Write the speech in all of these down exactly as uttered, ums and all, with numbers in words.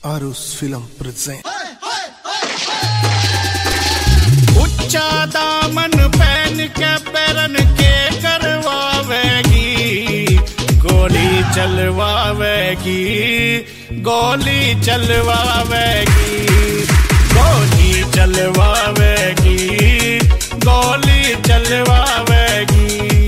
आरुस film present. उच्चा दामन पहन के पैरन के करवावेगी, गोली चलवावेगी, गोली चलवावेगी, गोली चलवावेगी, गोली चलवावेगी।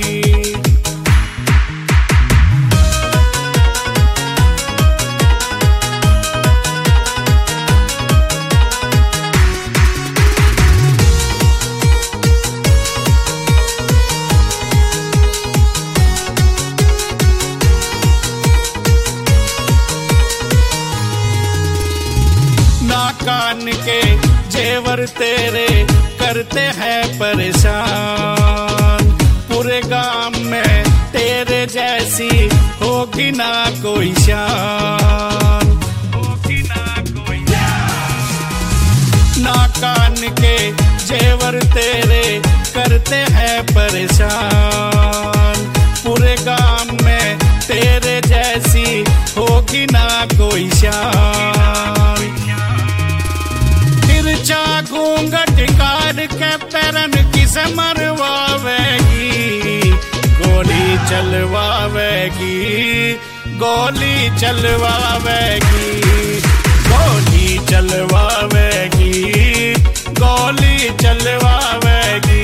कान के जेवर तेरे करते हैं परेशान, पूरे गांव में तेरे जैसी होगी ना कोई शान, होगी ना कोई शान। ना कान के जेवर तेरे करते हैं परेशान, पूरे गांव में तेरे जैसी होगी ना कोई शान। तिरछा घूंघट काट के पैरन किसे मरवावेगी, गोली चलवावेगी, गोली चलवावेगी, गोली चलवावेगी, गोली चलवावेगी।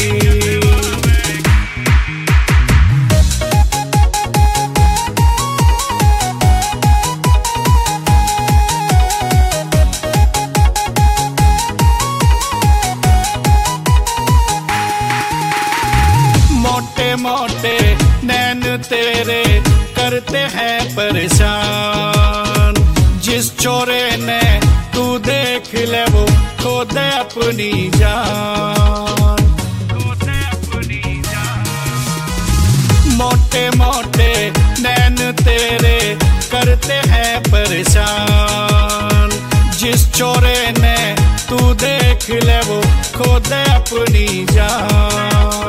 मोटे नैन तेरे करते हैं परेशान, जिस चोरे ने तू देख ले वो खो दे अपनी जान, खो दे अपनी जान। मोटे मोटे नैन तेरे करते हैं परेशान, जिस चोरे ने तू देख ले वो खो दे अपनी जान।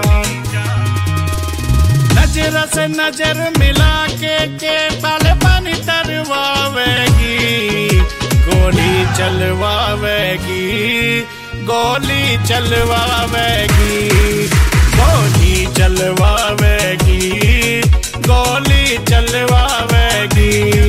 नजर से नजर मिला के के बाले पानी तरवावेगी, गोली चलवावेगी, गोली चलवावेगी, गोली चलवावेगी, गोली चलवावेगी।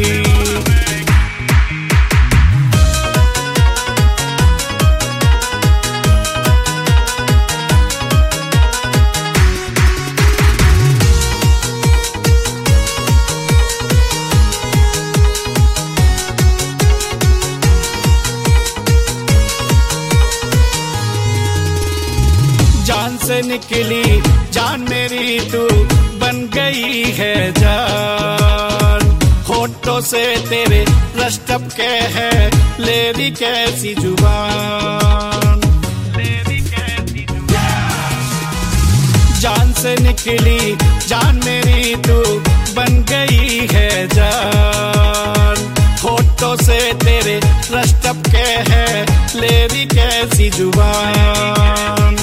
जान से निकली जान मेरी तू बन गई है जान, होठों से तेरे रस टपके है लेरी कैसी जुबान, लेरी कैसी जुबान। जान से निकली जान मेरी तू बन गई है जान, होठों से तेरे रस टपके है लेरी कैसी जुबान।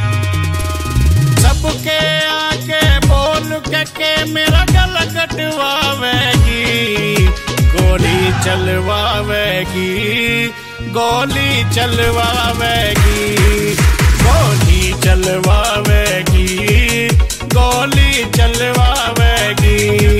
सबके आगे बोल के, के मेरा गला कटवावेगी, गोली चलवावेगी, गोली चलवावेगी, गोली चलवावेगी, गोली चलवावेगी।